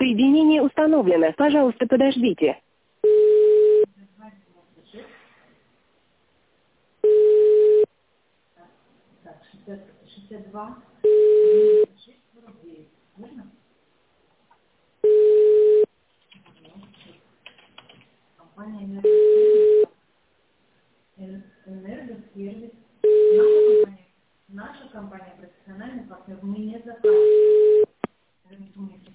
Соединение установлено. Пожалуйста, подождите. Так, 62, 96, 49. Можно? Компания «Энергосервис». Наша компания профессиональный партнер. Мы не заказываем.